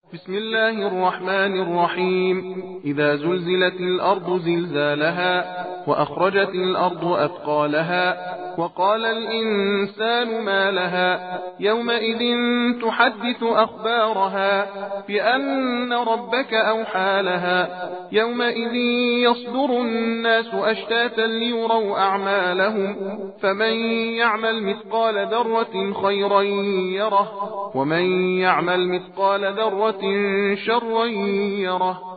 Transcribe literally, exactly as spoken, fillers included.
بسم الله الرحمن الرحيم. إذا زلزلت الأرض زلزالها وأخرجت الأرض أثقالها وقال الإنسان ما لها يومئذ تحدث أخبارها بأن ربك أوحى لها يومئذ يصدر الناس أشتاتا ليروا أعمالهم فمن يعمل مثقال ذرة خيرا يره ومن يعمل مثقال ذرة شرا يره.